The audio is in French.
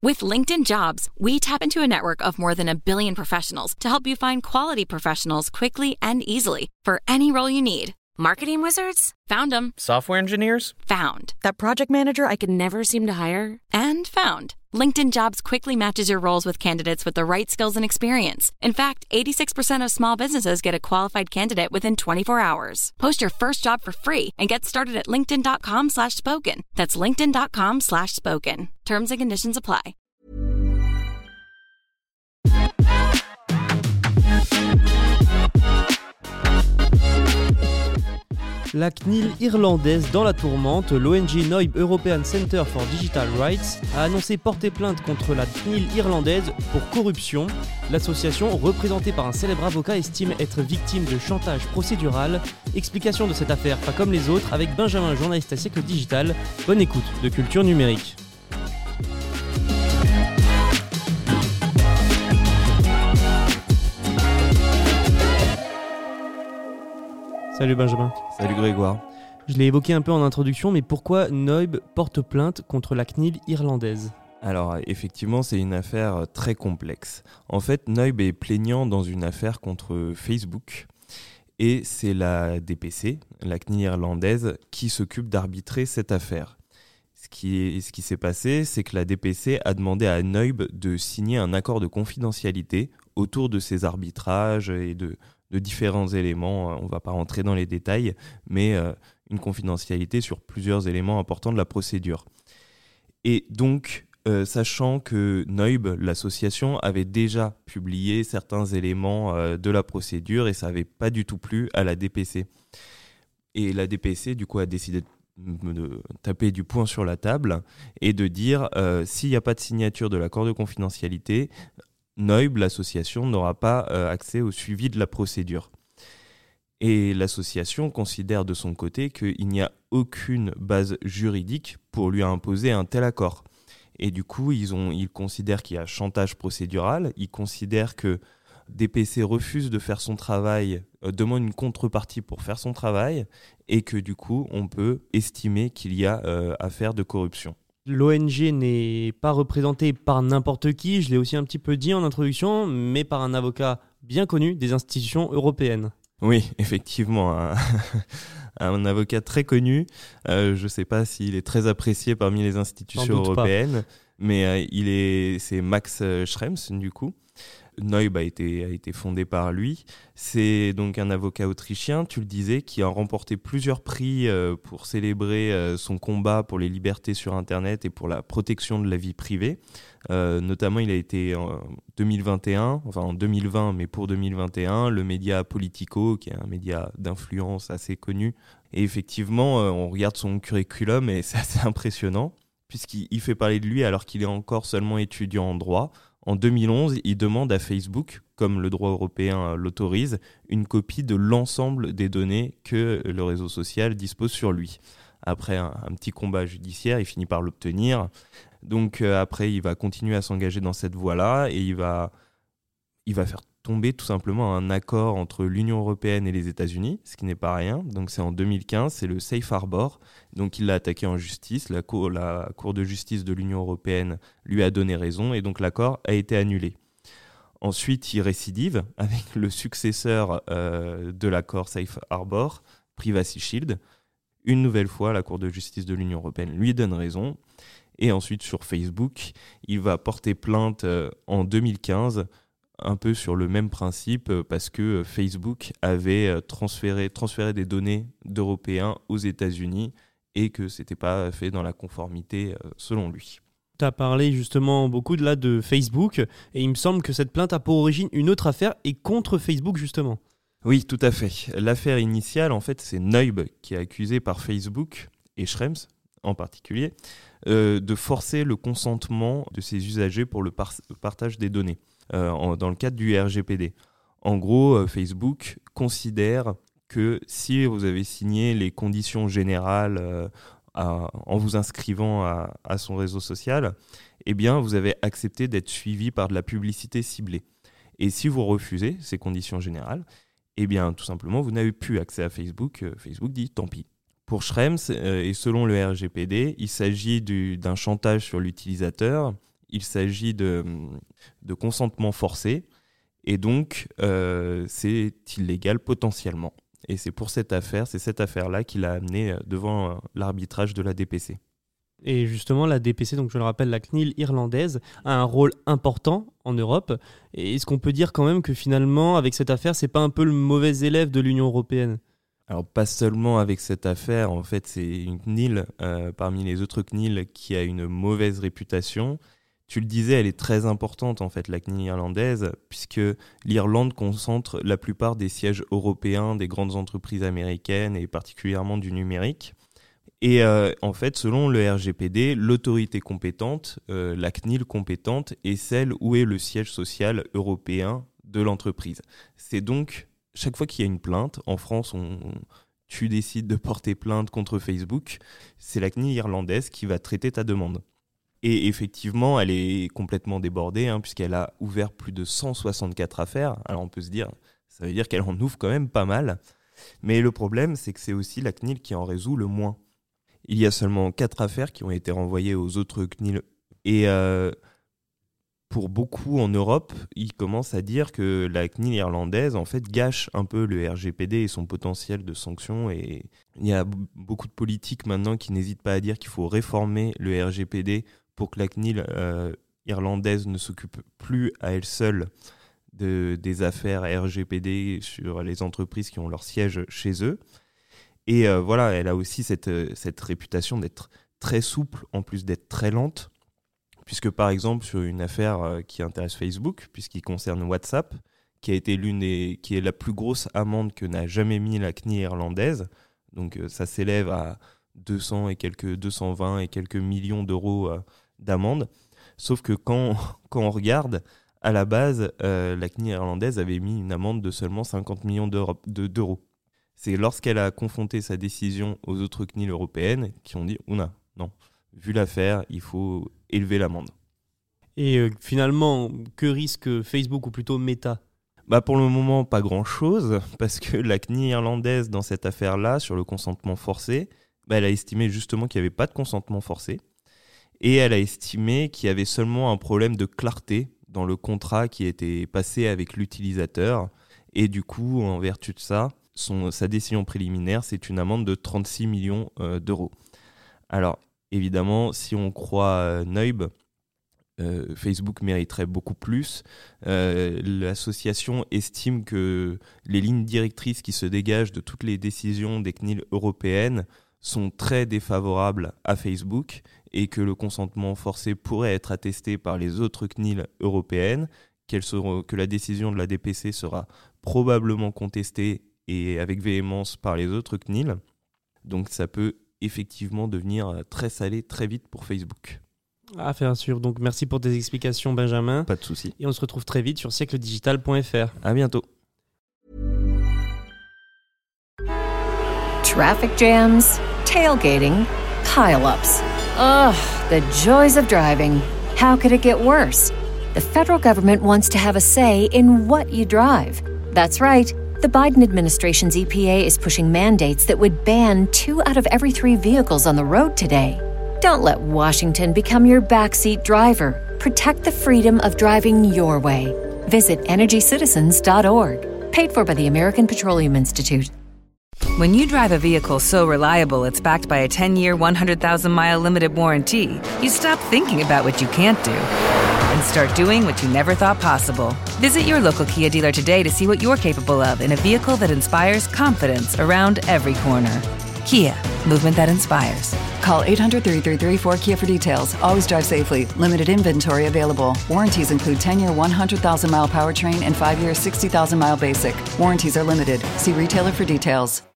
With LinkedIn Jobs, we tap into a network of more than 1 billion professionals to help you find quality professionals quickly and easily for any role you need. Marketing wizards? Found them. Software engineers? Found. That project manager I could never seem to hire? And found. LinkedIn Jobs quickly matches your roles with candidates with the right skills and experience. In fact, 86% of small businesses get a qualified candidate within 24 hours. Post your first job for free and get started at linkedin.com/spoken. That's linkedin.com/spoken. Terms and conditions apply. La CNIL irlandaise dans la tourmente, l'ONG Noib European Centre for Digital Rights a annoncé porter plainte contre la CNIL irlandaise pour corruption. L'association, représentée par un célèbre avocat, estime être victime de chantage procédural. Explication de cette affaire, pas comme les autres, avec Benjamin, journaliste à Siècle Digital. Bonne écoute de Culture Numérique. Salut Benjamin. Salut Grégoire. Je l'ai évoqué un peu en introduction, mais pourquoi Noib porte plainte contre la CNIL irlandaise ? Alors effectivement, c'est une affaire très complexe. En fait, Noib est plaignant dans une affaire contre Facebook et c'est la DPC, la CNIL irlandaise, qui s'occupe d'arbitrer cette affaire. Ce qui s'est passé, c'est que la DPC a demandé à Noib de signer un accord de confidentialité autour de ces arbitrages et de différents éléments. On ne va pas rentrer dans les détails, mais une confidentialité sur plusieurs éléments importants de la procédure. Et donc, sachant que Noib, l'association, avait déjà publié certains éléments de la procédure et ça n'avait pas du tout plu à la DPC. Et la DPC, du coup, a décidé de taper du poing sur la table et de dire s'il n'y a pas de signature de l'accord de confidentialité, Noib, l'association, n'aura pas accès au suivi de la procédure. Et l'association considère de son côté qu'il n'y a aucune base juridique pour lui imposer un tel accord. Et du coup, ils considèrent qu'il y a chantage procédural, ils considèrent que DPC refuse de faire son travail, demande une contrepartie pour faire son travail, et que du coup, on peut estimer qu'il y a affaire de corruption. L'ONG n'est pas représentée par n'importe qui, je l'ai aussi un petit peu dit en introduction, mais par un avocat bien connu des institutions européennes. Oui, effectivement, un avocat très connu. Je ne sais pas s'il est très apprécié parmi les institutions européennes, mais c'est Max Schrems, du coup. Noib a été fondé par lui. C'est donc un avocat autrichien, tu le disais, qui a remporté plusieurs prix pour célébrer son combat pour les libertés sur Internet et pour la protection de la vie privée. Notamment, il a été en 2020, mais pour 2021, le média Politico, qui est un média d'influence assez connu. Et effectivement, on regarde son curriculum et c'est assez impressionnant, puisqu'il fait parler de lui alors qu'il est encore seulement étudiant en droit. En 2011, il demande à Facebook, comme le droit européen l'autorise, une copie de l'ensemble des données que le réseau social dispose sur lui. Après un petit combat judiciaire, il finit par l'obtenir. Donc après, il va continuer à s'engager dans cette voie-là et il va faire tomber tout simplement un accord entre l'Union européenne et les États-Unis, ce qui n'est pas rien. Donc c'est en 2015, c'est le Safe Harbor. Donc il l'a attaqué en justice. La Cour de justice de l'Union européenne lui a donné raison et donc l'accord a été annulé. Ensuite, il récidive avec le successeur de l'accord Safe Harbor, Privacy Shield. Une nouvelle fois, la Cour de justice de l'Union européenne lui donne raison. Et ensuite, sur Facebook, il va porter plainte en 2015, un peu sur le même principe, parce que Facebook avait transféré des données d'Européens aux États-Unis et que ce n'était pas fait dans la conformité selon lui. Tu as parlé justement beaucoup de Facebook et il me semble que cette plainte a pour origine une autre affaire et contre Facebook justement. Oui, tout à fait. L'affaire initiale, en fait, c'est Noib qui est accusé par Facebook et Schrems en particulier de forcer le consentement de ses usagers pour le partage des données dans le cadre du RGPD. En gros, Facebook considère que si vous avez signé les conditions générales en vous inscrivant à son réseau social, eh bien, vous avez accepté d'être suivi par de la publicité ciblée. Et si vous refusez ces conditions générales, eh bien, tout simplement, vous n'avez plus accès à Facebook. Facebook dit tant pis. Pour Schrems, et selon le RGPD, il s'agit d'un chantage sur l'utilisateur. il s'agit de consentement forcé, et donc c'est illégal potentiellement. Et c'est cette affaire-là qui l'a amené devant l'arbitrage de la DPC. Et justement, la DPC, donc je le rappelle, la CNIL irlandaise, a un rôle important en Europe. Et est-ce qu'on peut dire quand même que finalement, avec cette affaire, c'est pas un peu le mauvais élève de l'Union européenne ? Alors pas seulement avec cette affaire, en fait c'est une CNIL parmi les autres CNIL qui a une mauvaise réputation. Tu le disais, elle est très importante en fait, la CNIL irlandaise, puisque l'Irlande concentre la plupart des sièges européens des grandes entreprises américaines et particulièrement du numérique. Et en fait, selon le RGPD, l'autorité compétente, la CNIL compétente, est celle où est le siège social européen de l'entreprise. C'est donc, chaque fois qu'il y a une plainte, en France, tu décides de porter plainte contre Facebook, c'est la CNIL irlandaise qui va traiter ta demande. Et effectivement, elle est complètement débordée, puisqu'elle a ouvert plus de 164 affaires. Alors on peut se dire, ça veut dire qu'elle en ouvre quand même pas mal. Mais le problème, c'est que c'est aussi la CNIL qui en résout le moins. Il y a seulement 4 affaires qui ont été renvoyées aux autres CNIL. Et pour beaucoup en Europe, ils commencent à dire que la CNIL irlandaise en fait gâche un peu le RGPD et son potentiel de sanctions. Et il y a beaucoup de politiques maintenant qui n'hésitent pas à dire qu'il faut réformer le RGPD pour que la CNIL irlandaise ne s'occupe plus à elle seule des affaires RGPD sur les entreprises qui ont leur siège chez eux. Et voilà, elle a aussi cette réputation d'être très souple, en plus d'être très lente, puisque par exemple sur une affaire qui intéresse Facebook, puisqu'il concerne WhatsApp, qui est la plus grosse amende que n'a jamais mis la CNIL irlandaise, donc ça s'élève à 220 et quelques millions d'euros d'amende, sauf que quand on regarde, à la base, la CNIL irlandaise avait mis une amende de seulement 50 millions d'euros. C'est lorsqu'elle a confronté sa décision aux autres CNIL européennes qui ont dit « non, vu l'affaire, il faut élever l'amende ». Et finalement, que risque Facebook ou plutôt Meta ? Pour le moment, pas grand-chose, parce que la CNIL irlandaise, dans cette affaire-là, sur le consentement forcé, elle a estimé justement qu'il n'y avait pas de consentement forcé, et elle a estimé qu'il y avait seulement un problème de clarté dans le contrat qui était passé avec l'utilisateur, et du coup, en vertu de ça, sa décision préliminaire, c'est une amende de 36 millions d'euros. Alors, évidemment, si on croit Neub, Facebook mériterait beaucoup plus. L'association estime que les lignes directrices qui se dégagent de toutes les décisions des CNIL européennes sont très défavorables à Facebook et que le consentement forcé pourrait être attesté par les autres CNIL européennes, que la décision de la DPC sera probablement contestée et avec véhémence par les autres CNIL. Donc ça peut effectivement devenir très salé très vite pour Facebook. Affaire sûre. Donc merci pour tes explications, Benjamin. Pas de souci. Et on se retrouve très vite sur siècledigital.fr. À bientôt. Traffic jams, tailgating, pile-ups. Ugh, the joys of driving. How could it get worse? The federal government wants to have a say in what you drive. That's right. The Biden administration's EPA is pushing mandates that would ban 2 out of every 3 vehicles on the road today. Don't let Washington become your backseat driver. Protect the freedom of driving your way. Visit EnergyCitizens.org. Paid for by the American Petroleum Institute. When you drive a vehicle so reliable it's backed by a 10-year, 100,000-mile limited warranty, you stop thinking about what you can't do and start doing what you never thought possible. Visit your local Kia dealer today to see what you're capable of in a vehicle that inspires confidence around every corner. Kia, movement that inspires. Call 800-333-4KIA for details. Always drive safely. Limited inventory available. Warranties include 10-year 100,000-mile powertrain and 5-year 60,000-mile basic. Warranties are limited. See retailer for details.